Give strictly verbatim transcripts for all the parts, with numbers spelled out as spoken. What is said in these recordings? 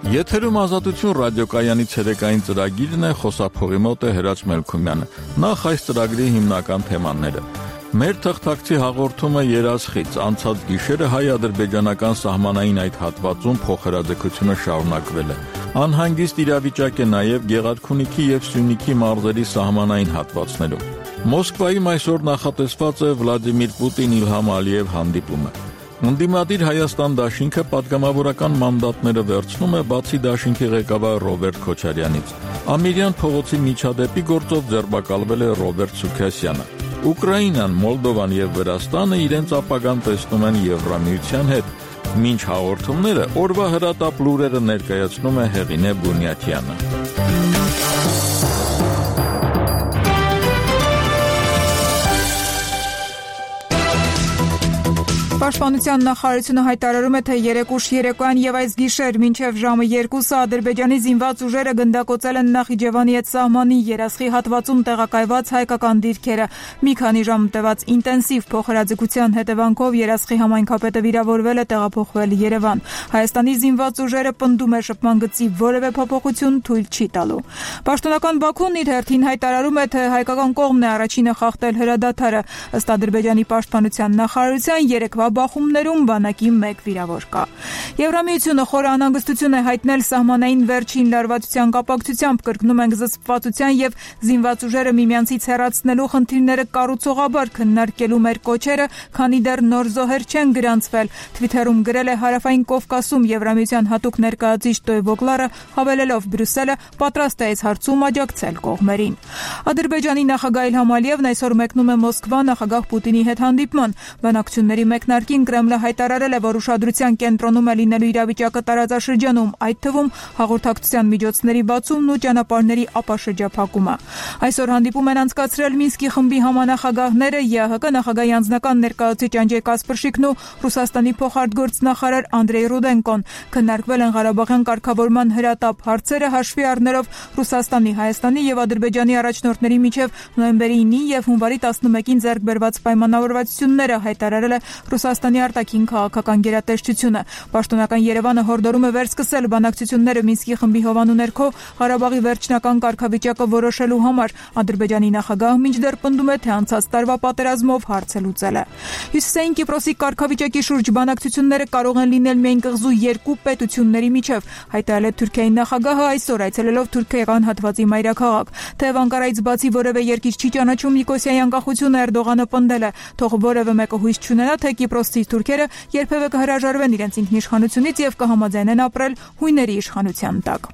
Եթերում ազատություն ռադիոկայանի ցերեկային ծրագիրն է, խոսափողի մոտ է Հրաչ Մելքումյանը։ Նախ այս ծրագրի հիմնական թեմաները։ Մեր թղթակցի հաղորդումը երազխից, անցած գիշերը հայ-ադրբեջանական սահմանային այդ հատվածում փոխհրաձգությունը շարունակվել է։ Անհանգիստ իրավիճակ է նաև Գեղարքունիքի և Սյունիքի մարզերի սահմանային հատվածներում։ Մոսկվայում այսօր նախատեսված է Վլադիմիր Պուտին-Իլհամ Ալիև հանդիպումը։ Ընդդիմադիր Հայաստան դաշինքը պատգամավորական մանդատները վերցնում է բացի դաշինքի ղեկավար Ռոբերտ Քոչարյանից։ Ամիրյան փողոցի միջադեպի գործով ձերբակալվել է Ռոբերտ Սուքասյանը։ Ուկրաինան, Մոլդովան և Վրաստանը իրենց ապագան տեսնում են Եվրամիության հետ։ Մինչ հաղորդումները օրվա հրատապ լուրերը ներկայացնում է Հեղինե Բունյաթյանը։ Պաշտպանության նախարարությունը հայտարարում է, թե երեկ ուշ երեկոյան և այս գիշեր մինչև ժամը երկուսը Ադրբեջանի զինված ուժերը գնդակոծել են Նախիջևանի հետ սահմանի Երասխի հատվածում տեղակայված հայկական դիրքերը։ Մի քանի ժամ տևած ինտենսիվ փոխհրաձգության հետևանքով Երասխի համայնքապետը վիրավորվել է, տեղափոխվել Երևան։ Հայաստանի զինված ուժերը պնդում է շփման գծի որևէ փոփոխություն թույլ չի տալու։ Պաշտոնական Բաքուն իր հերթին հայտարարում է, թե հայկական կողմն է առաջինը խախտել հրադադարը։ Ըստ Ադրբեջանի պաշտպանության նախարարության երեկվա բախումներում բանակի մեկ վիրավոր կա։ Եվրամիությունը խորը անհանգստություն է հայտնել սահմանային վերջին լարվածության կապակցությամբ, կրկնում ենք զսպվածության եւ զինված ուժերը միմյանցից հեռացնելու խնդիրները կառուցողաբար քննարկելու մեր կոչերը, քանի դեռ նոր զոհեր չեն գրանցվել։ Թվիթերում գրել է Հարավային Կովկասում Եվրամիության հատուկ ներկայացուցիչ Տոյվոգլարը, հավելելով Բրյուսելը պատրաստ է այս հարցում աջակցել կողմերին։ Ադրբեջանի նախագահ Իլհամ Ալիևն այսօր մեկնում է Մոսկվա նախագահ Պուտինի հետ հանդիպման։ Բանակցությունների մեկնարկին Կրեմլը հայտարարել է, որ ուշադրության կենտրոնում է լինելու իրավիճակը տարածաշրջանում, այդ թվում հաղորդակցության միջոցների բացումն ու ճանապարհների ապաշրջափակումը։ Այսօր հանդիպում են անցկացրել Մինսկի խմբի համանախագահները ԵԱՀԿ նախագահի անձնական ներկայացուցիչ Անջեյ Կասպրշիկն ու Ռուսաստանի փոխարտգործնախարար Անդրեյ Ռուդենկոն։ Քննարկվել են Ղարաբաղյան կարգավորման հրատապ հարցերը, հաշվի առնելով Ռուսաստանի, Հայաստանի և Ադրբեջանի առաջնորդների միջև նոյեմբերի ինին և հունվարի տասնմեկին ձեռք բերված պայմանավորվածությունները, հայտարարել է Ռուսաստանի արտաքին քաղաքական գերատեսչությունը։ Պաշտոնական Երևանը հորդորում է վերսկսել բանակցությունները Մինսկի խմբի հովանու ներքո Ղարաբաղի վերջնական կարգավիճակը որոշելու համար։ Ադրբեջանի նախագահը մինչդեռ պնդում է, թե անցած տարվա պատերազմով հարցը լուծել է։ Հյուսիսային Կիպրոսի կարգավիճակի շուրջ բանակցությունները կարող են լինել միայն կղզու երկու պետությունների միջև, հայտարարել է Թուրքիայի նախագահը այսօր այցելելով Թուրքիական հատվածի մայրաքաղաք։ Թեև Անկարայից բացի որևէ երկիր չի ճանաչում Նիկոսիայի անկախությունը, Էրդողանը պնդել է, թող որևէ մեկը հույս չունենա, թե Կիպրոսցի թուրքերը երբևէ կհրաժարվեն իրենց ինքնիշխանությունից և կհամաձայնեն ապրել հույների իշխանության տակ։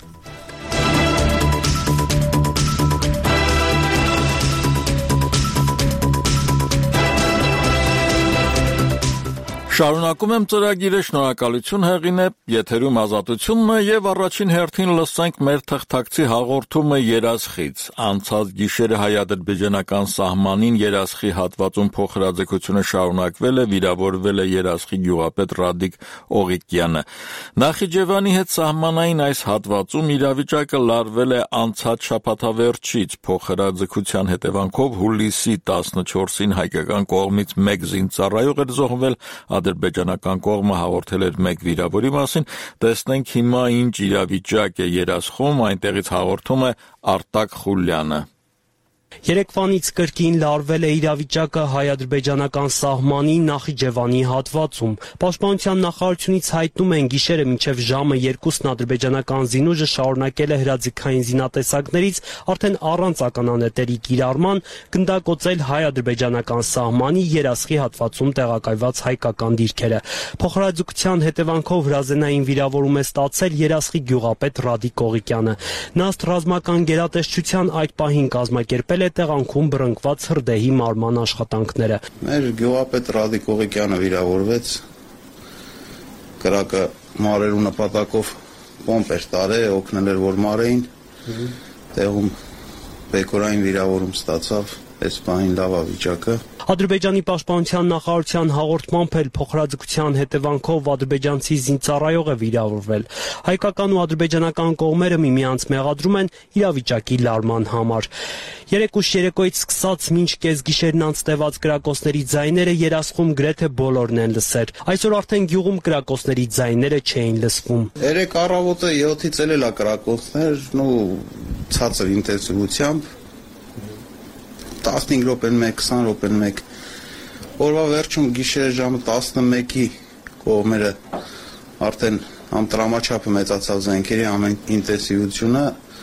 Շարունակում եմ ծրագիրը, շնորհակալություն Հեղինե, եթերում ազատությունն է և առաջին հերթին լսենք մեր թղթակցի հաղորդումը Երասխից։ Անցած գիշերը հայ-ադրբեջանական սահմանին Երասխի հատվածում փոխհրաձգությունը շարունակվել է, վիրավորվել է Երասխի գյուղապետ Ռադիկ Օղիկյանը։ Նախիջևանի հետ սահմանային այս հատվածում իրավիճակը լարվել է անցած շաբաթավերջից։ Փոխհրաձգության հետևանքով հուլիսի տասնչորսին հայկական կողմից մեկ զինծառայող էր զոհվել, ադրբեջանական կողմը հաղորդել էր մեկ վիրավորի մասին։ Տեսնենք հիմա ինչ իրավիճակ է Երասխում, այնտեղից հաղորդում է Արտակ Խուլյանը։ Երեկվանից կրկին լարվել է իրավիճակը հայ-ադրբեջանական սահմանի Նախիջևանի հատվածում։ Պաշտպանության նախարարությունից հայտնում են, գիշերը մինչև ժամը երկուսն ադրբեջանական զինուժը շարունակել է հրաձգային զինատեսակներից արդեն առանց ականանետերի կիրառման գնդակոծել հայ-ադրբեջանական սահմանի Երասխի հատվածում տեղակայված հայկական դիրքերը։ Փոխհրաձգության հետևանքով հրազենային վիրավորում է ստացել Երասխի գյուղապետ Ռադիկ Օղիկյանը։ Նա ըստ ռազմական գերատեսչության այդ պահին կազմակերպել է տեղանքում բռնկված հրդեհի մարման աշխատանքները։ Մեր գյուղապետ Ռադիկ Օղիկյանը վիրավորվեց, կրակը մարելու նպատակով պոմպ էր տարել, օգնել էր որ մարեին, տեղում բեկորային վիրավորում ստացավ, այս բանին լավ է վիճակը։ Ադրբեջանի պաշտպանության նախարարության հաղորդմամբ էլ փոխհրաձգության հետևանքով ադրբեջանցի զինծառայող է վիրավորվել։ Հայկական ու ադրբեջանական կողմերը միմյանց մեղադրում են իրավիճակի լարման համար։ Երեկ ուշ երեկոյից սկսած մինչ կեսգիշերն անցնեված կրակոցների ձայները երասխում գրեթե բոլորն են լսեր։ Այսօր արդեն գյուղում կրակոցների ձայները չէին լսվում։ Երեկ առավոտը յոթից էլ էլա կրակոցներն ու ցածր ինտենսիվությամբ տասնհինգ րոպեն մեկ, քսան րոպեն մեկ։ Օրվա վերջում գիշերը ժամը տասնմեկի կողմերը արդեն ամտրամաչափը մեծացավ զենքերի ամեն ինտենսիվությունը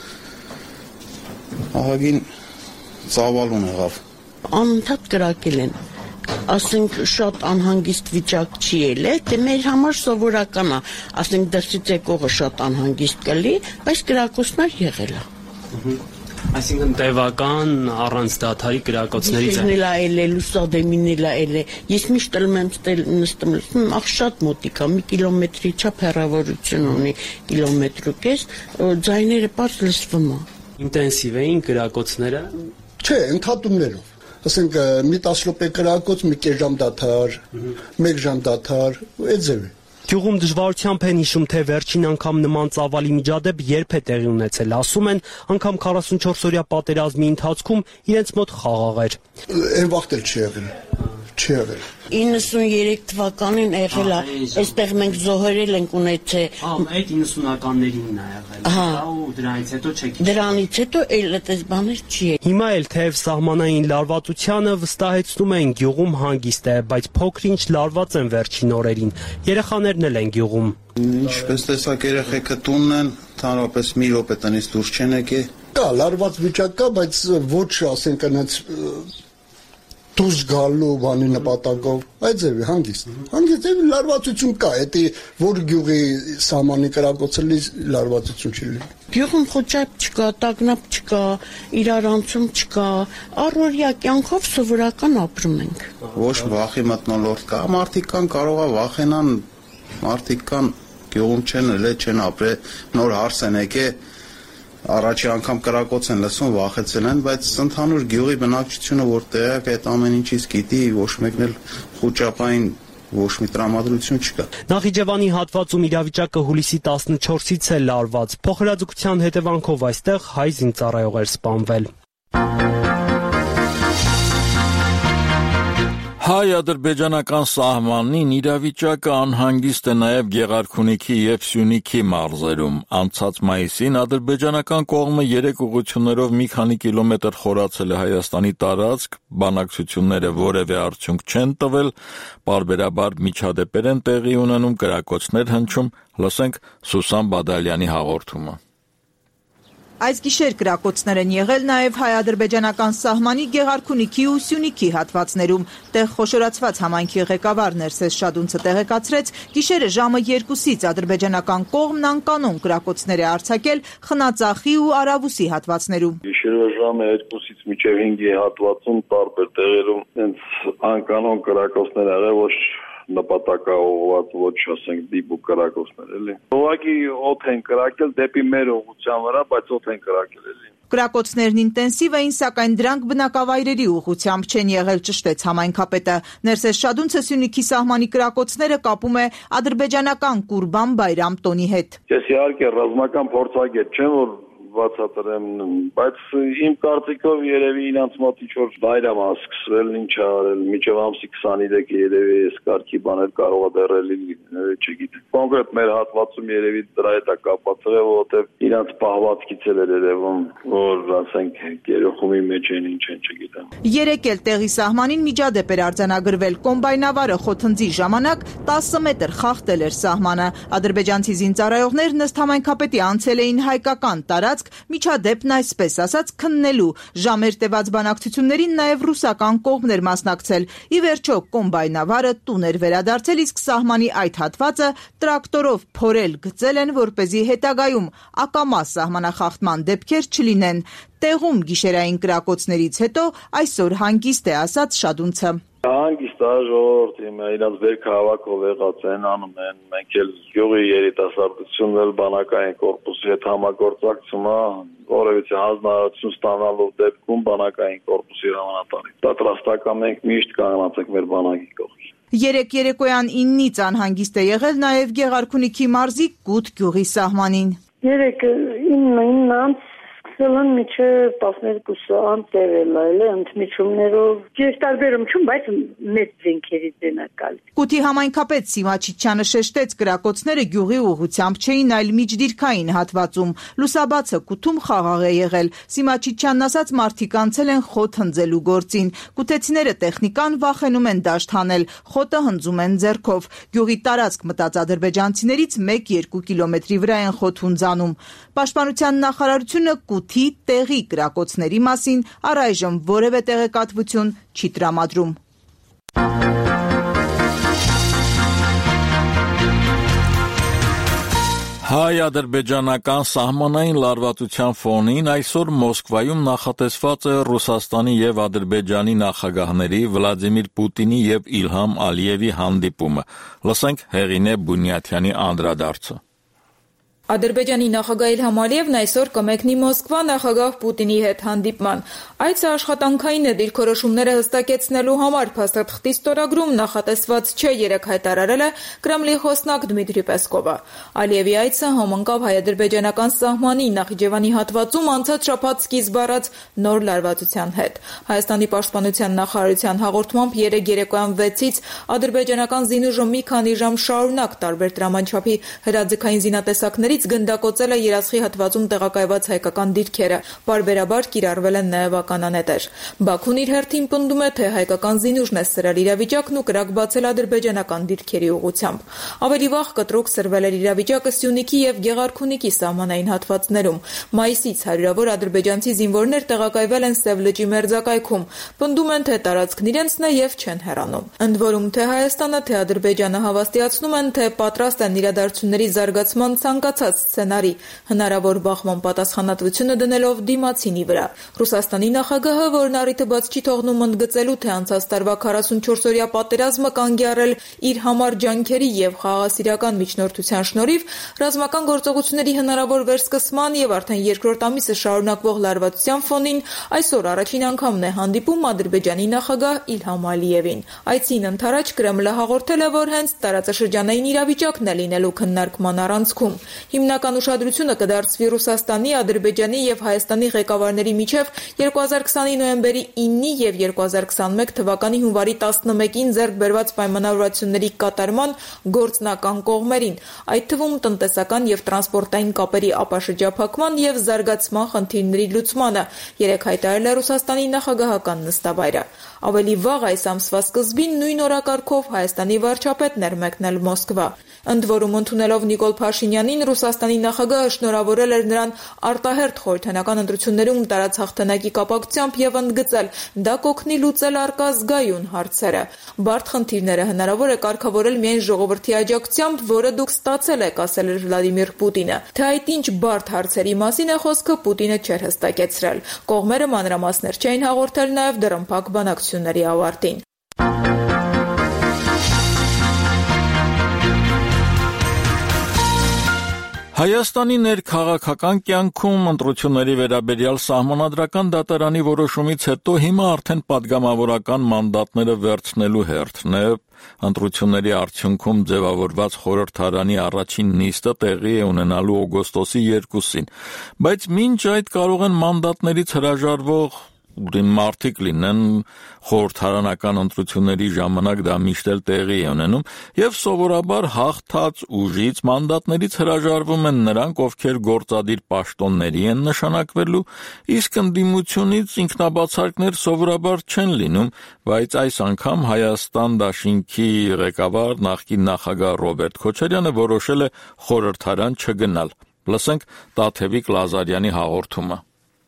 ահագին ծավալուն եղավ։ Անընդհատ կրակել են, ասենք շատ անհանգիստ վիճակ չի ելել, դե մեր համար սովորական է, ասենք դրսից եկողը շատ անհանգիստ կլի, բայց կրակոցներ եղել է։ Այսինքն տևական առանց դադարի կրակոցների ձայն։ Իշխնելա էլ է, լուսադեմինելա էլ է։ Ես միշտ եմ նստում, լսում, ախ շատ մոտիկ է, մի կիլոմետրի չափ հեռավորություն ունի, կիլոմետր ու կես, ձայները պարզ լսվում է։ Ինտենսիվ էին կրակոցները։ Չէ, ընդհատումներով։ Ասենք մի տասը րոպե կրակոց, մի կես ժամ դադար, մեկ ժամ դադար, այդ ձևի։ Գյուղում դժվարությամբ են հիշում, թե վերջին անգամ նման ծավալի միջադեպ երբ է տեղի ունեցել, ասում են, անգամ քառասունչորս-օրյա պատերազմի ընթացքում իրենց մոտ խաղաղ էր։ Այն վաղտ էլ չի եղել, չի եղել։ իննսուններեք թվականին եղել է, այստեղ մենք զոհերել ենք ունեցել։ Այդ իննսունականներին է եղել, ու դրանից հետո չեք։ Դրանից հետո էլ այդպես բաներ չի եղել։ Հիմա էլ թեև սահմանային լարվածությանը վստահեցնում են գյուղում հանգիստ է, բայց փոքր-ինչ լարված են վերջին օրերին։ Երեխաներն էլ են գյուղում։ Ինչպես տեսակ երեխեքը տունն են, ընդհանրապես մի րոպե տնից դուրս չեն եկել։ Կա լարված վիճակ կա, բայց ոչ ասենք այնց դուրս գալու բանի նպատակով, այդ ձևի հանգիստ։ Հանգիստ ձևի լարվածություն կա, դա որ գյուղի սահմանի կրակոցելի լարվածություն չի լինի։ Գյուղում խոճապ չկա, տագնապ չկա, իրարանցում չկա, առօրյա կյանքով սովորական ապրում ենք։ Ոչ վախի մթնոլորտ կա, մարդիկ կան կարող է վախենան, մարդիկ կան գյուղում չեն ելել, չեն ապրել, նոր հարս են եկել, առաջի անգամ կրակոց են լսում, վախեցել են, բայց ընդհանուր գյուղի բնակչությունը որ տեղյակ է այդ ամեն ինչից գիտի, ոչ մեկն էլ խոճապային ոչ մի տրամադրություն չկա։ Նախիջևանի հատվածում իրավիճակը հուլիսի տասնչորսից է լարված։ Փոխհրաձգության հետևանքով այստեղ հայ զինծառայող էր սպանվել։ Հայ-ադրբեջանական սահմանին իրավիճակը անհանգիստ է նաև Գեղարքունիքի և Սյունիքի մարզերում։ Անցած մայիսին ադրբեջանական կողմը երեք ուղղություններով մի քանի կիլոմետր խորացել է Հայաստանի տարածք, բանակցությունները որևէ արդյունք չեն տվել, պարբերաբար միջադեպեր են տեղի ունենում, կրակոցներ հնչում, լսենք Սուսան Բադալյանի հաղորդումը։ Այս գիշեր կրակոցներ են եղել նաև հայ-ադրբեջանական սահմանի Գեղարքունիքի ու Սյունիքի հատվածներում։ Տեղ խոշորացված համայնքի ղեկավար Ներսես Շադունցը տեղեկացրեց, գիշերը ժամը երկուսից ադրբեջանական կողմն անկանոն կրակոցներ է արձակել Խնածախի ու Արավուսի հատվածներում։ Գիշերը ժամը երկուսից մինչև հինգի հատվածում տարբեր տեղերում հենց անկանոն կրակոցներ եղել, ոչ նպատակաուղղված, ոչ ասենք դիպուկ կրակոցներ էլի։ Ուղղակի օդ են կրակել դեպի մեր ուղղության վրա, բայց օդ են կրակել էլի։ Կրակոցներն ինտենսիվ էին, սակայն դրանք բնակավայրերի ուղղությամբ չեն եղել, ճշտեց համայնքապետը։ Ներսես Շադունցը Սյունիքի սահմանի կրակոցները կապում է ադրբեջանական Կուրբան Բայրամ տոնի հետ։ Ես իհարկե ռազմական փորձագետ չեմ, որ բացատրեմ, բայց իմ կարծիքով երևի իրանց մոտ ինչ-որ բայրամ է սկսվել, ինչ է արել, մինչև ամսի քսաներեքը երևի այս կարգի բաներ կարող է դեռ լինել, չգիտեմ։ Կոնկրետ մեր հատվածում երևի դրա հետ է կապված եղել, որովհետև իրանց պահվածքից էլ էր երևում, որ ասենք երախումի մեջ են, ինչ են, չգիտեմ։ Երեկ էլ տեղի սահմանին միջադեպ էր արձանագրվել, կոմբայնավարը խոթնձի ժամանակ տասը մետր խախտել էր սահմանը։ Ադրբեջանցի զինծառայողներն ըստ համայնքապետի անցել էին հայկական տարածք, միջադեպն այսպես ասած քննելու։ Ժամեր տևած բանակցություններին նաև ռուսական կողմն էր մասնակցել։ Ի վերջո կոմբայնավարը տուն էր վերադարձել, իսկ սահմանի այդ հատվածը տրակտորով փորել գծել են, որպեսզի հետագայում ակամա սահմանախախտման դեպքեր չլինեն։ Տեղում գիշերային կրակոցներից հետո այսօր հանգիստ է, ասաց Շադունցը։ Հանգիստ է ժողովրդի, իրենց վերքը հավաքով եղած են անում են, մենք էլ գյուղի երիտասարդությունն էլ բանակային կորպուսի հետ համագործակցում է, որևիցե հանձնարարություն ստանալու դեպքում բանակային կորպուսի հրամանատարի պատրաստական մենք միշտ կանգնած ենք մեր բանակի կողքին։ Երեք երեկոյան իննից անհանգիստ է եղել նաև Գեղարքունիքի մարզի Կուտ գյուղի սահմանին։ Երեք իննից Սելն միջև տասներկուսը անտերել այլ է ընդմիջումներով ես տարբերում չում, բայց մեծ զենքերի դենակալ։ Կուտի համայնքապետ Սիմա Չիչյանը շեշտեց կրակոցները գյուղի ուղղությամբ չէին, այլ միջդիրքային հատվածում։ Լուսաբացը Կուտում խաղաղ է եղել։ Սիմա Չիչյանն ասաց մարդիկ անցել են խոտ հնձելու գործին։ Կուտեցիները տեխնիկան վախենում են դաշտ հանել, խոտը հնձում են ձեռքով։ Գյուղի տարածք մտած ադրբեջանցիներից մեկ-երկու կիլոմետրի վրա են խոտ հունձանում։ Պաշտպանության նախարարությունը Կուտի տեղի կրակոցների մասին առայժմ որևէ տեղեկատվություն չի տրամադրում։ Հայ-ադրբեջանական սահմանային լարվածության ֆոնին այսօր Մոսկվայում նախատեսված է Ռուսաստանի եւ Ադրբեջանի նախագահների Վլադիմիր Պուտինի եւ Իլհամ Ալիևի հանդիպումը։ Լսենք Հեղինե Բունյաթյանի անդրադարձը։ Ադրբեջանի նախագահ Իլհամ Ալիևն այսօր կմեկնի Մոսկվա նախագահ Պուտինի հետ հանդիպման։ Այցը աշխատանքային է, դիրքորոշումները հստակեցնելու համար փաստաթղթի ստորագրում նախատեսված չէ, երեկ հայտարարել է Կրեմլի խոսնակ Դմիտրի Պեսկովը։ Ալիևի այցը համընկավ հայ-ադրբեջանական սահմանի Նախիջևանի հատվածում անցած շաբաթ սկիզբ առած նոր լարվածության հետ։ Հայաստանի պաշտպանության նախարարության հաղորդմամբ երեկ երեկոյան վեցից ադրբեջանական զինուժը մի քանի ժամ շարունակ տարբեր տրամանչափի հրաձգային զինատեսակների գնդակոծել է երասխի հատվածում տեղակայված հայկական դիրքերը, պարբերաբար կիրառվել են նաև ականանետեր։ Բաքուն իր հերթին պնդում է, թե հայկական զինուժն է սրել իրավիճակն ու կրակ բացել ադրբեջանական դիրքերի ուղղությամբ։ Ավելի վաղ կտրուկ սրվել էր իրավիճակը Սյունիքի եւ Գեղարքունիքի սահմանային հատվածներում։ Մայիսից հարյուրավոր ադրբեջանցի զինվորներ տեղակայվել են Սև լճի մերձակայքում, պնդում են, թե տարածքն իրենցն է եւ չեն հեռանում։ Ընդ որում, թե Հայաստանը, թե Ադրբեջանը հավաստիացնում են, թե պատրաստ են իրադարձությունների զարգացման ցանկացած սցենարի հնարավոր բախման պատասխանատվությունը դնելով դիմացինի վրա։ Ռուսաստանի նախագահը, որն առիթը բաց չի թողնում ընդգծելու, թե անցած տարվա քառասունչորսօրյա պատերազմը կանգ առել իր համար ջանքերի եւ խաղաղասիրական միջնորդության շնորհիվ, ռազմական գործողությունների հնարավոր վերսկսման եւ արդեն երկրորդ ամիսը շարունակվող լարվածության ֆոնին այսօր առաջին անգամն է հանդիպում Ադրբեջանի նախագահ Իլհամ Ալիևին։ Այցին ընթരാճ Կրեմլը հաղորդել է, որ հենց տարածաշրջանային իրավիճակն է լինելու քննարկման առանցքում։ Հիմնական ուշադրությունը կդարձվի Ռուսաստանի, Ադրբեջանի եւ Հայաստանի ղեկավարների միջև երկու հազար քսանի նոյեմբերի ինը եւ երկու հազար քսանմեկ թվականի հունվարի տասնմեկին ձեռք բերված պայմանավորվածությունների կատարման գործնական կողմերին, այդ թվում տնտեսական եւ տրանսպորտային կապերի ապաշրջափակման եւ զարգացման խնդիրների լուծմանը, երեկ հայտարարել է Ռուսաստանի նախագահական նստավայրը։ Ավելի վաղ այս ամսվա սկզբին նույն օրակարգով Հայաստանի վարչապետն էր մեկնել Մոսկվա։ Ընդ որում, ընդունելով Նիկոլ Փաշինյանին, Ռուսաստանի նախագահը շնորհավորել էր նրան արտահերթ խորհրդանական ընտրություններում տարած հաղթանակի կապակցությամբ եւ ընդգծել, դա կօգնի լուծել առկա զգայուն հարցերը։ Բարդ խնդիրները հնարավոր է կարգավորել միայն ժողովրդի աջակցությամբ, որը դուք ստացել եք, ասել էր Վլադիմիր Պուտինը։ Թե այդ ինչ բարդ հարցերի մասին է խոսքը, Պուտինը չէր հստակեցրել։ Կողմերը մանրամասներ չէին հաղորդել նաեւ դռնփակ բանակցությունների ավարտին։ Հայաստանի ներքաղաքական կյանքում ընտրությունների վերաբերյալ սահմանադրական դատարանի որոշումից հետո հիմա արդեն падգամավորական մանդատները վերցնելու հերթն է։ Ընտրությունների արդյունքում ձևավորված խորհրդարանի առաջին նիստը տեղի է ունենալու օգոստոսի երկուսին, բայց մինչ այդ կարող են մանդատներից հրաժարվող մարդիկ լինեն, խորհրդարանական ընտրությունների ժամանակ դա միշտ էլ տեղի է ունենում, եւ սովորաբար հաղթած ուժից մանդատներից հրաժարվում են նրանք, ովքեր գործադիր պաշտոնների են նշանակվելու, իսկ ընդդիմությունից ինքնաբացարկներ սովորաբար չեն լինում, բայց այս անգամ Հայաստան դաշինքի ղեկավար նախկին նախագահ Ռոբերտ Քոչարյանը որոշել է խորհրդարան չգնալ։ Լսենք Տաթևիկ Լազարյանի հաղորդումը։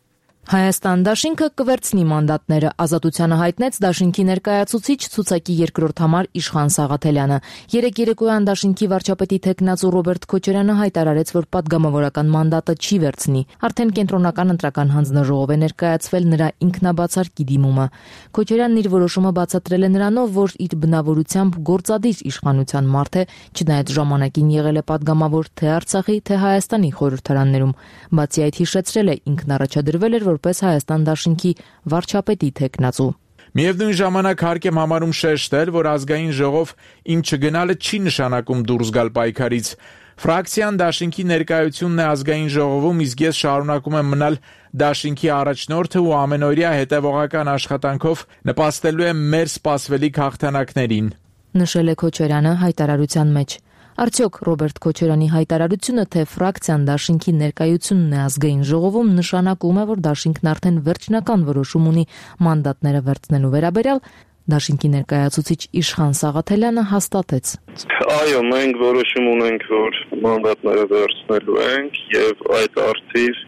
Հայաստան դաշինքը կվերցնի մանդատները, Ազատությանը հայտնեց դաշինքի ներկայացուցիչ ցուցակի երկրորդ համար Իշխան Սաղաթելյանը։ Երեկ երեկոյան դաշինքի վարչապետի թեկնածու Ռոբերտ Քոչարյանը հայտարարեց, որ պատգամավորական մանդատը չի վերցնի։ Արդեն կենտրոնական ընտրական հանձնաժողով է ներկայացվել նրա ինքնաբացարկի դիմումը։ Քոչարյանն իր որոշումը բացատրել է նրանով, որ իր բնավորությամբ գործադիր իշխանության մարդ է, չնայած ժամանակին եղել է պատգամավոր թե Արցախի, թե Հայաստանի խորհրդարաններում։ Բացի այդ հիշեցրել է, ինքն առաջադրվել էր որպես Հայաստան դաշինքի վարչապետի թեկնածու։ Միևնույն ժամանակ հարկ եմ համարում շեշտել, որ ազգային ժողով իմ չգնալը չի նշանակում դուրս գալ պայքարից։ Ֆրակցիան դաշինքի ներկայությունն է ազգային ժողովում, իսկ ես շարունակում եմ մնալ դաշինքի առաջնորդը ու ամենօրյա հետևողական աշխատանքով նպաստելու եմ մեր սպասվելիք հաղթանակներին, նշել է Քոչարյանը հայտարարության մեջ։ Արդյոք Ռոբերտ Քոչարյանի հայտարարությունը, թե ֆրակցիան դաշինքի ներկայությունն է ազգային ժողովում, նշանակում է, որ դաշինքն արդեն վերջնական որոշում ունի մանդատները վերցնելու վերաբերյալ, դաշինքի ներկայացուցիչ Իշխան Սաղաթելյանը հաստատեց։ Այո, մենք որոշում ունենք, որ մանդատները վերցնելու ենք եւ այդ արդիվ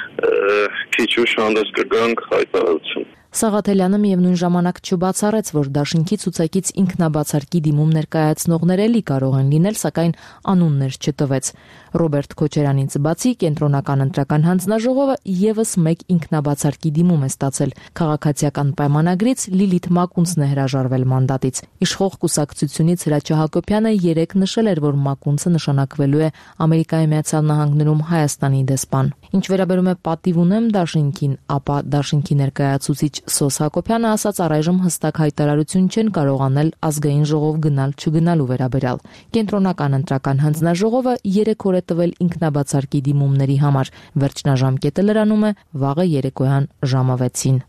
քիչ ուշ հանդես կգանք հայտարարություն։ Սաղաթելյանը միևնույն ժամանակ չբացառեց, որ դաշինքի ցուցակից ինքնաբացարկի դիմում ներկայացնողներ էլի կարող են լինել, սակայն անուններ չտվեց։ Ռոբերտ Քոչարյանից բացի կենտրոնական ընտրական հանձնաժողովը եւս մեկ ինքնաբացարկի դիմում է ստացել։ Քաղաքացիական պայմանագրից Լիլիթ Մակունցն է հրաժարվել մանդատից։ Իշխող կուսակցությունից Հրաչյա Հակոբյանը երեկ նշել էր, որ Մակունցը նշանակվելու է Ամերիկայի Միացյալ Նահանգներում Հայաստանի դեսպան։ Ինչ վերաբերում է պատիվ ունեմ դաշինքին, ապա դաշինքի ներկայացուցիչ Սոս Հակոբյանը ասաց, առայժմ հստակ հայտարարություն չեն կարող անել ազգային ժողով գնալ չգնալու վերաբերյալ։ Կենտրոնական ընտրական հանձնաժողովը երեք օր է տվել ինքնաբացարկի դիմումների համար։ Վերջնաժամկետը լրանում է վաղը երեկոյան ժամը վեցին։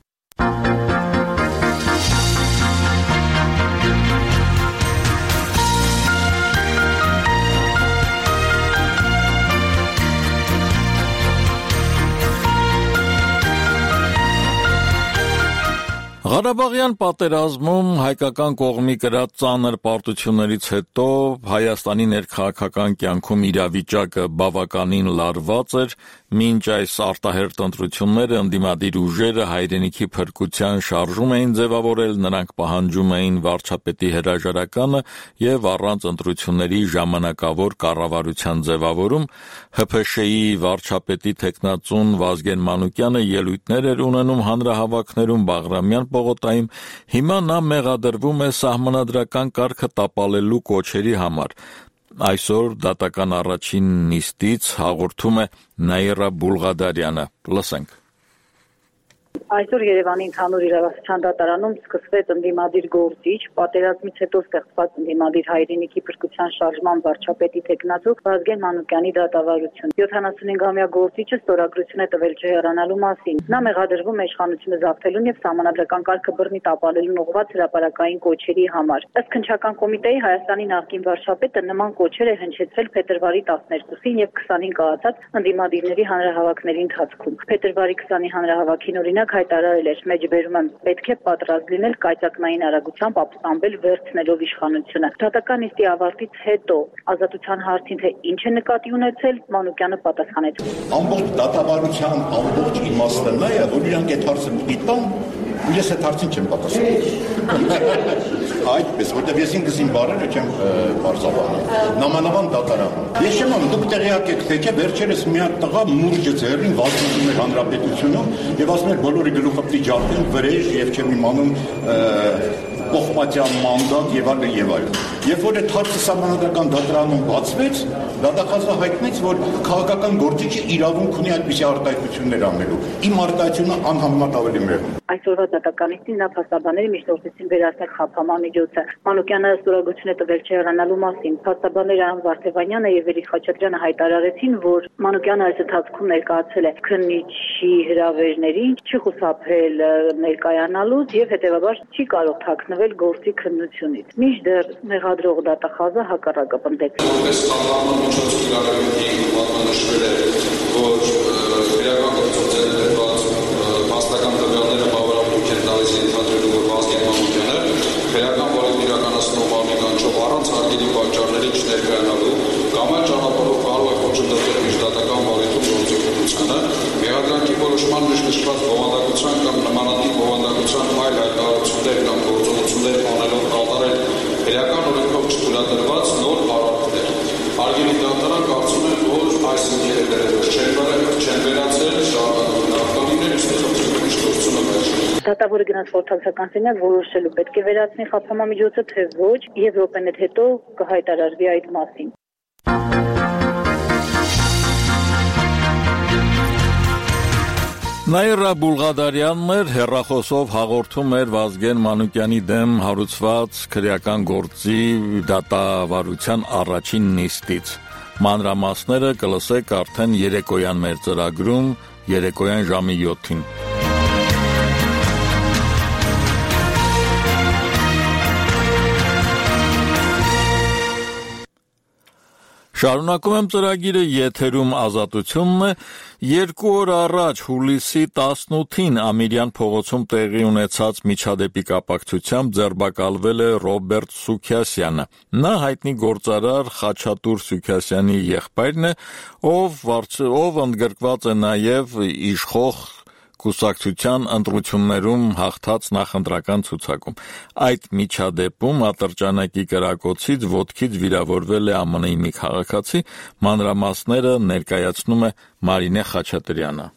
Ղարաբաղյան պատերազմում հայկական կողմի կրած ծանր պարտություններից հետո Հայաստանի ներքաղաքական կյանքում իրավիճակը բավականին լարված էր, մինչ այս արտահերթ ընտրությունները ընդդիմադիր ուժերը հայրենիքի փրկության շարժում էին ձևավորել, նրանք պահանջում էին վարչապետի հրաժարականը եւ առանց ընտրությունների ժամանակավոր կառավարության ձևավորում, Հ Փ Շ-ի վարչապետի թեկնածուն Վազգեն Մանուկյանը ելույթներ էր ունենում հանրահավաքներում Բաղրամյան պողոտայում, հիմա նա մեղադրվում է սահմանադրական կարգը տապալելու կոչերի համար։ Այսօր դատական առաջին նիստից հաղորդում է Նաիրա Բուլղադարյանը։ Լսենք։ Այսօր Երևանի ընդհանուր իրավասության դատարանում սկսվեց ընդդիմադիր գործիչ, պատերազմից հետո ստեղծված ընդդիմադիր հայրենիքի փրկության շարժման վարչապետի թեկնածու Վազգեն Մանուկյանի դատավարություն։ յոթանասունհինգամյա գործիչը ստորագրություն է տվել չհեռանալու մասին։ Նա մեղադրվում է իշխանությունը զավթելուն եւ սահմանադրական կարգը բռնի տապալելուն ուղղված հրապարակային կոչերի համար։ Ըստ քննչական կոմիտեի Հայաստանի նախկին վարչապետը նման կոչեր է հնչեցրել փետրվարի տասներկուսին եւ քսանին կայացած ընդդիմադիրների հանրահավաքների ընթացքում։ Փետրվարի քսանի հանրահավաքին օրինակ հայտարարել էր, մեջբերում եմ, պետք է պատրաստ լինել կայծակնային արագությամբ ապստամբել վերցնելով իշխանությունը։ Դատական նիստի ավարտից հետո ազատության հարցին թե ինչ է նկատի ունեցել, Մանուկյանը պատասխանեց։ Ամբողջ դատավարության ամբողջ իմաստը նա է, որ իրանք այդ հարցը դիտան, ու ես այդ հարցին չեմ պատասխանում։ Այդպես, որտեղ ես ինքս իմ բարերը չեմ բարձրանում։ Նամանավան դատարան։ Ես չեմ անում, դուք տեղյակ եք, թե չէ վերջերս մի հատ տղա մուրճը ձեռին վազում էր հանրապետությունում եւ ասում էր բոլորի գլուխը պիտի ջարդեն վրեժ եւ չեմ իմանում կողմատյան մանդատ եւ այլն եւ այլն։ Երբ որ այդ հարցը սահմանադրական դատարանում բացվեց, դատախազը հայտնեց, որ քաղաքական գործիչը իրավունք ունի այդպիսի արտահայտություններ անելու։ Իմ արտահայտությունը անհամեմատ ավելի մեղմ։ Այսօրվա դատականին նա փաստաբանների միջնորդեցին վերացնել խափաման միջոցը։ Մանուկյանը ստորագրություն է տվել չհեռանալու մասին։ Փաստաբանները Ան Վարդևանյանը եւ Էրիկ Խաչատրյանը հայտարարեցին, որ Մանուկյանը այս ընթացքում ներկայացել է քննիչի հրավերներին, չի խուսափել ներկայանալուց եւ հետեւաբար չի կարող թաքնվել գործի քննությունից։ Մինչդեռ մեղադրող դատախազը հակառակը պնդեց։ Որպես խափաման միջոց իրավունքի մատնանշվել է, որ քրեական գործողությունների դեպքում փաստական տվյալները բավարարություն են տալիս ենթադրելու, որ Վազգեն Մանուկյանը քրեական որոշում իրականացնող անձանչով առանց հարկերի պատճառների չներկայանալու կամ այլ ճանապարհով կարող է խոչընդոտել միջդատական բարեթում գործողություն գիտությանը, մեղադրանքի որոշման մեջ նշված բովանդակության կամ նմանատիպ բովանդակության այլ հայտարարություններ կամ գործողություններ անելով կատարել իրական օրենքով չթույլատրված նոր արարքներ։ Հարգելի դատարան, կարծում եմ, որ այս ինքերները չեն վերացել շահագործություններ ստեղծությունը մեջ։ Դատավորը գնաց խորհրդանցական սենյակ որոշելու պետք է վերացնի խափանամիջոցը, թե ոչ, եւ րոպեներ հետո կհայտարարվի այդ մասին։ Նաիրա Բուլղադարյանն էր հեռախոսով հաղորդում էր Վազգեն Մանուկյանի դեմ հարուցված քրեական գործի դատավարության առաջին նիստից։ Մանրամասները կլսեք արդեն երեկոյան մեր ծրագրում երեկոյան ժամի յոթին։ Շարունակում եմ ծրագիրը, եթերում Ազատությունն է։ Երկու օր առաջ հուլիսի տասնութին Ամիրյան փողոցում տեղի ունեցած միջադեպի կապակցությամբ ձերբակալվել է Ռոբերտ Սուքիասյանը։ Նա հայտնի գործարար Խաչատուր Սուքիասյանի եղբայրն է, ով, ով ընդգրկված է նաև իշխող կուսակցության ընտրություններում հաղթած նախընտրական ցուցակում։ Այդ միջադեպում ատրճանակի կրակոցից ոտքից վիրավորվել է ԱՄՆ մի մի քաղաքացի, մանրամասները ներկայացնում է Մարինե Խաչատրյանը։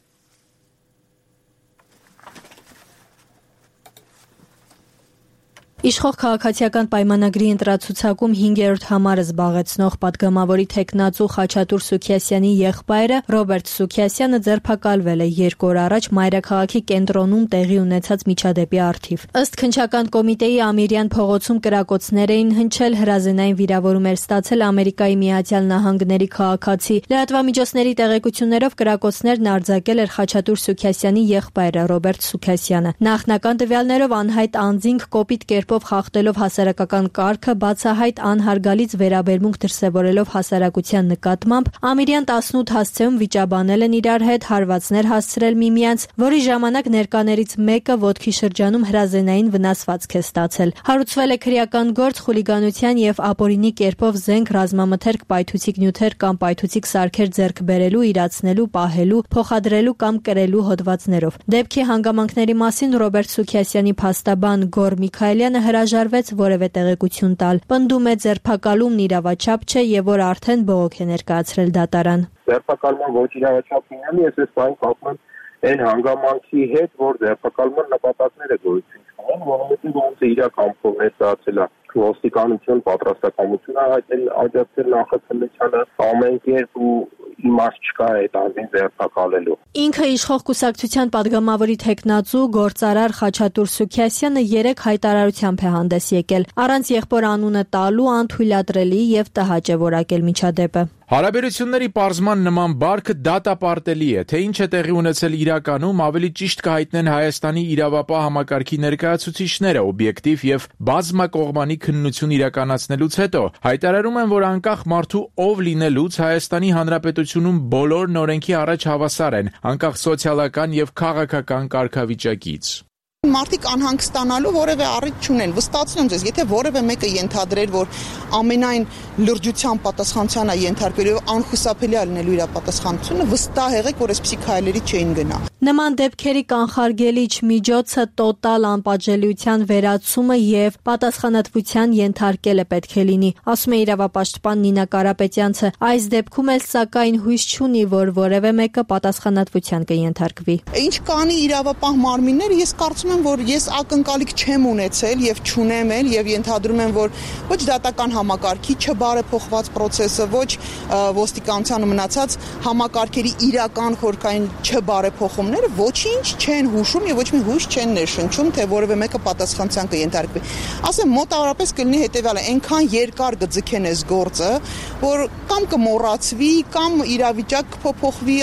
Իշխող քաղաքացիական պայմանագրի ընտրացուցակում հինգերորդ համարը զբաղեցնող պատգամավորի թեկնածու Խաչատուր Սուքիասյանի եղբայրը Ռոբերտ Սուքիասյանը ձերբակալվել է երկու օր առաջ մայրաքաղաքի կենտրոնում տեղի ունեցած միջադեպի առթիվ։ Ըստ քննչական կոմիտեի Ամիրյան փողոցում կրակոցներ էին հնչել, հրազենային վիրավորում էր ստացել Ամերիկայի Միացյալ Նահանգների քաղաքացի։ Լրատվամիջոցների տեղեկություններով կրակոցներն արձակել էր Խաչատուր Սուքիասյանի եղբայրը Ռոբերտ Սուքիասյանը։ Նախնական տվյալներով անհայտ անձինք կոպիտ կերպով խախտելով հասարակական կարգը, բացահայտ անհարգալից վերաբերմունք դրսևորելով հասարակության նկատմամբ, Ամիրյան տասնութ հասցեում վիճաբանել են իրար հետ, հարվածներ հասցրել միմյանց, որի ժամանակ ներկաներից մեկը ոտքի շրջանում հրազենային վնասվածք է ստացել։ Հարուցվել է քրեական գործ խուլիգանության եւ ապօրինի կերպով զենք, ռազմամթերք, պայթուցիկ նյութեր կամ պայթուցիկ սարքեր ձեռք բերելու, իրացնելու, պահելու, փոխադրելու կամ կրելու հոդվածներով։ Դեպքի հանգամանքների մասին Ռոբերտ Սուքիասյանի փաստաբան Գոր Միքայելյանը հրաժարվեց որևէ տեղեկություն տալ։ Պնդում է ձերբակալումն իրավաչափ չէ եւ որ արդեն բողոք է ներկայացրել դատարան։ Ձերբակալման ոչ իրավաչափ լինելու ես այս բանը կապում են հանգամանքի հետ, որ ձերբակալման նպատակները գոյություն չունեն, որովհետեւ ոնց է իրական կողմեցածել է ոստիկանություն պատրաստակամությունը հայտնել աջակցել նախաձեռնությանը ամեն կերպ ու իմաստ չկա այդ անձին ձերբակալելու։ Ինքը իշխող կուսակցության պատգամավորի թեկնածու գործարար Խաչատուր Սուքիասյանը երեք հայտարարությամբ է հանդես եկել, առանց եղբոր անունը տալու անթույլատրելի եւ տհաճ է որակել միջադեպը։ Հարաբերությունների պարզման նման բարքը դատապարտելի է, թե ինչ է տեղի ունեցել իրականում, ավելի ճիշտ կհայտնեն Հայաստանի իրավապահ համակարգի ներկայացուցիչները օբյեկտիվ եւ բազմակողմանի քննություն իրականացնելուց հետո հայտարարում են, որ անկախ մարդու ով լինելուց Հայաստանի Հանրապետությունում բոլորն օրենքի առաջ հավասար են, անկախ սոցիալական եւ քաղաքական կարգավիճակից։ Մարդիկ անհանգստանալու որևէ առիթ չունեն, վստահեցնում ձեզ, եթե որևէ մեկը ենթադրեր, որ ամենայն լրջության պատասխանության է ենթարկվելու եւ անխուսափելի է լինելու իր պատասխանությունը, վստահ եղեք, որ այսպիսի քայլերի չէին գնա։ Նման դեպքերի կանխարգելիչ միջոցը տոտալ անպատժելիության վերացումը եւ պատասխանատվության ենթարկելը պետք է լինի, ասում է իրավապաշտպան Նինա Կարապետյանցը։ Այս դեպքում էլ սակայն հույս չունի, որ որևէ մեկը պատասխանատվության կենթարկվի։ Ինչ կանի իրավապահ մարմինները, ես կարծում եմ, որ ես ակնկալիք չեմ ունեցել եւ չունեմ էլ եւ ենթադրում եմ, որ ոչ դատական համակարգի չբարեփոխված process-ը, ոչ ոստիկանության ու մնացած համակարգերի իրական խորքային չբարեփոխումները ոչինչ չեն հուշում եւ ոչ մի հույս չեն ներշնչում, թե որևէ մեկը պատասխանատվության կենթարկվի։ Ասեմ, մոտավորապես կլինի հետեւյալը, այնքան երկար կձգեն այս գործը, որ կամ կմոռացվի, կամ իրավիճակ կփոփոխվի։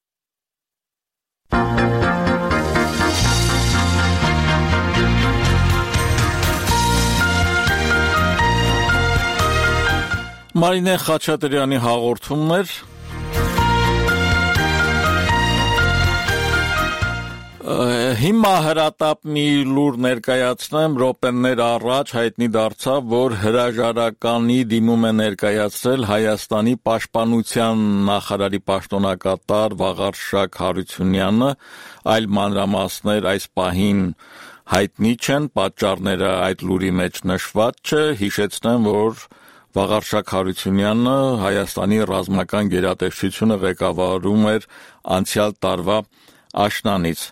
Մարինե Խաչատրյանի հաղորդումն էր։ Հիմա հրատապ մի լուր ներկայացնեմ, րոպեներ առաջ հայտնի դարձավ, որ հրաժարականի դիմում է ներկայացրել Հայաստանի պաշտպանության նախարարի պաշտոնակատար Վաղարշակ Հարությունյանը, այլ մանրամասներ այս պահին հայտնի չեն, պատճառները այդ լուրի մեջ նշված չէ, հիշեցնեմ, որ Վաղարշակ Հարությունյանը Հայաստանի ռազմական գերատեսչությունը ղեկավարում էր անցյալ տարվա աշնանից։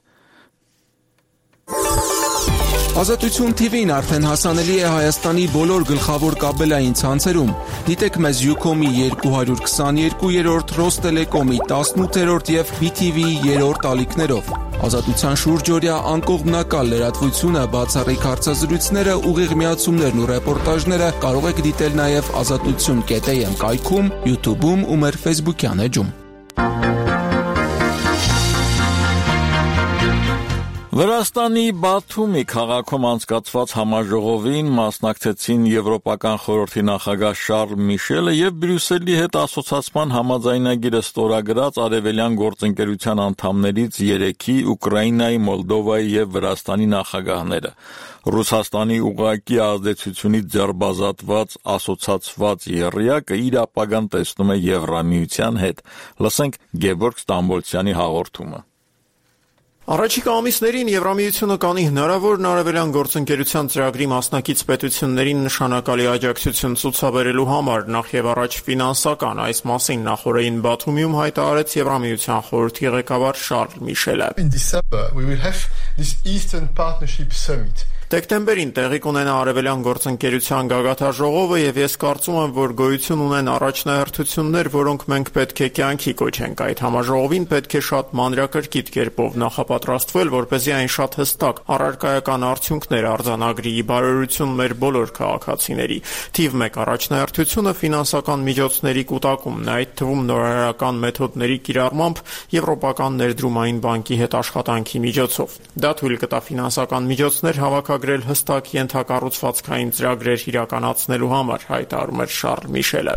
Ազատություն թիվին արդեն հասանելի է Հայաստանի բոլոր գլխավոր կաբելային ցանցերում։ Դիտեք մեզ Ucom-ի երկու քսաներկու, Ռոստելեկոմի տասնութ եւ բի թի վի-ի երրորդ ալիքներով։ Ազատության շուրջօրյա անկողմնակալ լրատվությունը, բացառիկ հարցազրույցները, ուղիղ միացումներն ու ռեպորտաժները կարող եք դիտել նաև ազատություն կետ էյ էմ կայքում, YouTube-ում ու մեր Facebook-յան էջում։ Վրաստանի Բաթումի քաղաքում անցկացված համաժողովին մասնակցեցին Եվրոպական խորհրդի նախագահ Շարլ Միշելը եւ Բրյուսելի հետ ասոցիացման համաձայնագիրը ստորագրած արևելյան գործընկերության անդամներից երեքի՝ Ուկրաինայի, Մոլդովայի եւ Վրաստանի նախագահները։ Ռուսաստանի ուղղակի ազդեցությունից ձերբազատված ասոցացված եռյակը իր ապագան տեսնում է Եվրամիության հետ։ Լսենք Գևորգ Ստամբոլցյանի հաղորդումը։ Առաջիկա ամիսներին Եվրամիությունը կանի հնարավոր արևելյան գործընկերության ծրագրի մասնակից պետություններին նշանակալի աջակցություն ցուցաբերելու համար, նախ եւ առաջ ֆինանսական, այս մասին նախորդին Բաթումիում հայտարարեց Եվրամիության խորհրդի ղեկավար Շարլ Միշելը։ In December we will have this Eastern Partnership Summit. Դեկտեմբերին տեղի կունենա արևելյան գործընկերության գագաթաժողովը եւ ես կարծում եմ, որ գոյություն ունեն առաջնահերթություններ, որոնք մենք պետք է կյանքի կոչենք։ Այդ համաժողովին պետք է շատ մանրակրկիտ կերպով նախապատրաստվել, որպեսզի այն շատ հստակ առարկայական արդյունքներ արձանագրի ի բարօրություն մեր բոլոր քաղաքացիների։ Թիվ մեկ առաջնահերթությունը ֆինանսական միջոցների կուտակումն է, այդ թվում նորարարական մեթոդների կիրառմամբ Եվրոպական ներդրումային բանկի հետ աշխատանքի միջոցով։ Դա թույլ կտա ֆինանսական միջոցներ հավաքագրել գրել հստակ ենթակառուցվածքային ծրագրեր իրականացնելու համար, հայտարարում էր Շարլ Միշելը։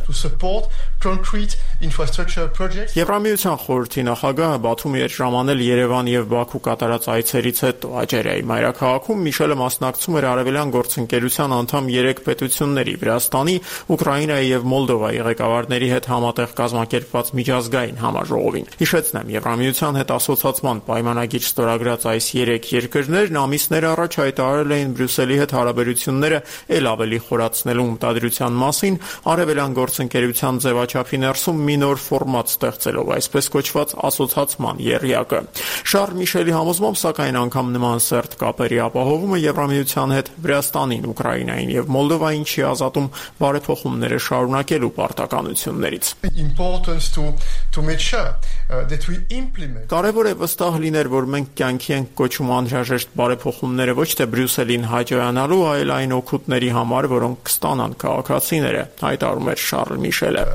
Եվրամիության խորհրդի նախագահը Բաթումի էր ժամանել Երևան եւ Բաքու կատարած այցերից հետո Աջերիայի մայրաքաղաքում Միշելը մասնակցում էր արևելյան գործընկերության անդամ երեք պետությունների՝ Վրաստանի, Ուկրաինայի եւ Մոլդովայի ղեկավարների հետ համատեղ կազմակերպված միջազգային համաժողովին։ Հիշեցնեմ, Եվրամիության հետ ասոցիացման պայմանագիր ստորագրած այս երեք երկրներն ամիսներ առաջ հայտարարել էին Բրյուսելի հետ հարաբերությունները ել ավելի խորացնելու մտադրության մասին, արևելյան գործընկերության ձևաչափի ներսում մի նոր ֆորմատ ստեղծելով, այսպես կոչված ասոցիացման եռյակը։ Շարլ Միշելի համոզմամբ, սակայն անգամ նման սերտ կապերի ապահովումը Եվրամիության հետ Վրաստանին, Ուկրաինային եւ Մոլդովային չի ազատում բարեփոխումները շարունակելու պարտականություններից։ Կարևոր է վստահ լինել, որ մենք կյանքի ենք կոչում անհրաժեշտ բարեփոխումները ոչ թե Բրյուսելին հաջողանալու, այլ այն օգուտների համար, որոնք կստանան քաղաքացիները, հայտարարում էր Շարլ Միշելը։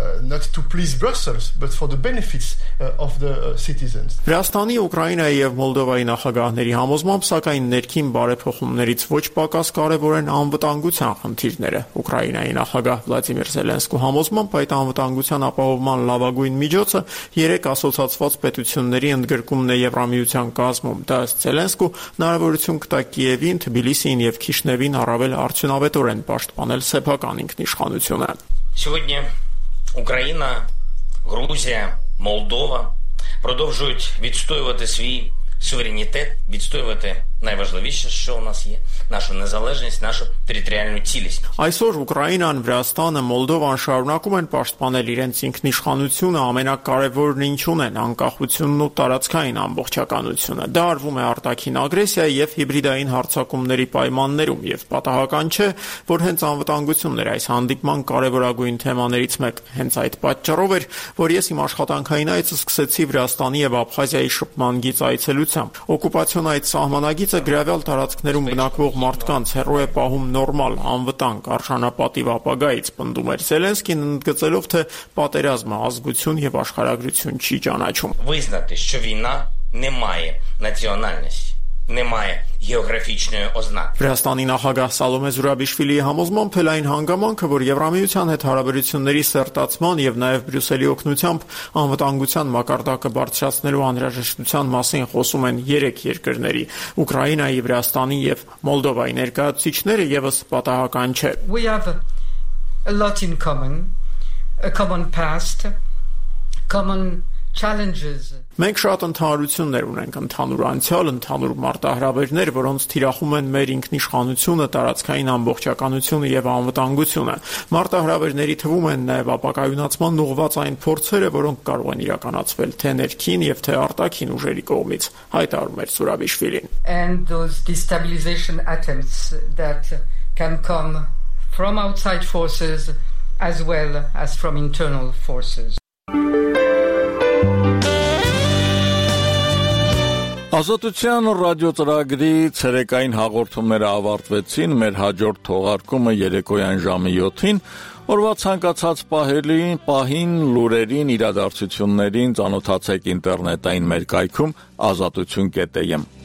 Վրաստանի, Ուկրաինայի եւ Մոլդովայի նախագահների համոզմամբ, սակայն ներքին բարեփոխումներից ոչ պակաս կարևոր են անվտանգության խնդիրները։ Ուկրաինայի նախագահ Վլադիմիր Զելենսկու համոզմամբ, այդ անվտանգության ապահովման լավագույն միջոցը երեք ասոցիացված պետությունների ընդգրկումն է Եվրամիության կազմում։ Դա ըստ Զելենսկու հնարավորություն կտա Կիևին, Թբիլիսիին եւ Քիշնևին առավել արդյունավետորեն պաշտպանել սեփական ինքնիշխանությունը։ Сьогодні Україна, Грузія, Молдова продовжують відстоювати свій суверенітет, відстоювати найважливіше, що у нас є, нашу незалежність, нашу територіальну цілісність. Այսօր Ուկրաինան, Վրաստանը, Մոլդովան շարունակում են պաշտպանել իրենց ինքնիշխանությունը, ամենակարևորն ինչ ունեն, անկախությունն ու տարածքային ամբողջականությունը։ Դա արվում է արտաքին ագրեսիայի եւ հիբրիդային հարձակումների պայմաններում եւ պատահական չէ, որ հենց անվտանգությունն էր այս հանդիպման կարևորագույն թեմաներից մեկը։ Հենց այդ պատճառով էր, որ ես իմ աշխատանքային այցը սկսեցի Վրաստանի եւ Աբխազիայի շփման գիծ այցելությամբ։ Օկուպացիոն այդ սահմանագիծ գրավյալ տարածքներում բնակվող մարդկանց հեռու է պահում նորմալ, անվտանգ, արժանապատիվ ապագայից, պնդում էր Զելենսկին, ընդգծելով, թե պատերազմը ազգություն եւ աշխարհագրություն չի ճանաչում։ Визнати, що війна не має національності, немає географічної ознаки. Վրաստանի նախագահ Սալոմե Զուրաբիշվիլիի համոզմամբ փելային հանգամանքը, որ Եվրամիության հետ հարաբերությունների սերտացման եւ նաեւ Բրյուսելի օգնությամբ անվտանգության մակարդակը բարձրացնելու անհրաժեշտության մասին խոսում են երեք երկրների՝ Ուկրաինայի, Վրաստանի եւ Մոլդովայի ներկայացուցիչները եւս պատահական չէ։ We have a lot in common, a common past, common challenges. Մենք շատ ընդհանրություններ ունենք՝ ընդհանուր անցյալ, ընդհանուր մարտահրավերներ, որոնց թիրախում են մեր ինքնիշխանությունը, տարածքային ամբողջականությունը եւ անվտանգությունը։ Մարտահրավերների թվում են նաեւ ապակայունացման ուղղված այն փորձերը, որոնք կարող են իրականացվել թե ներքին եւ թե արտաքին ուժերի կողմից, հայտարարում էր Զուրաբիշվիլին։ And those destabilization attempts that can come from outside forces as well as from internal forces. Ազատության ռադիոծրագրի ցերեկային հաղորդումները ավարտվեցին, մեր հաջորդ թողարկումը երեկոյան ժամը յոթին, օրվա ցանկացած պահելին, պահին, լուրերին, իրադարձություններին ծանոթացեք ինտերնետային մեր կայքում ազատություն կետ է եմ։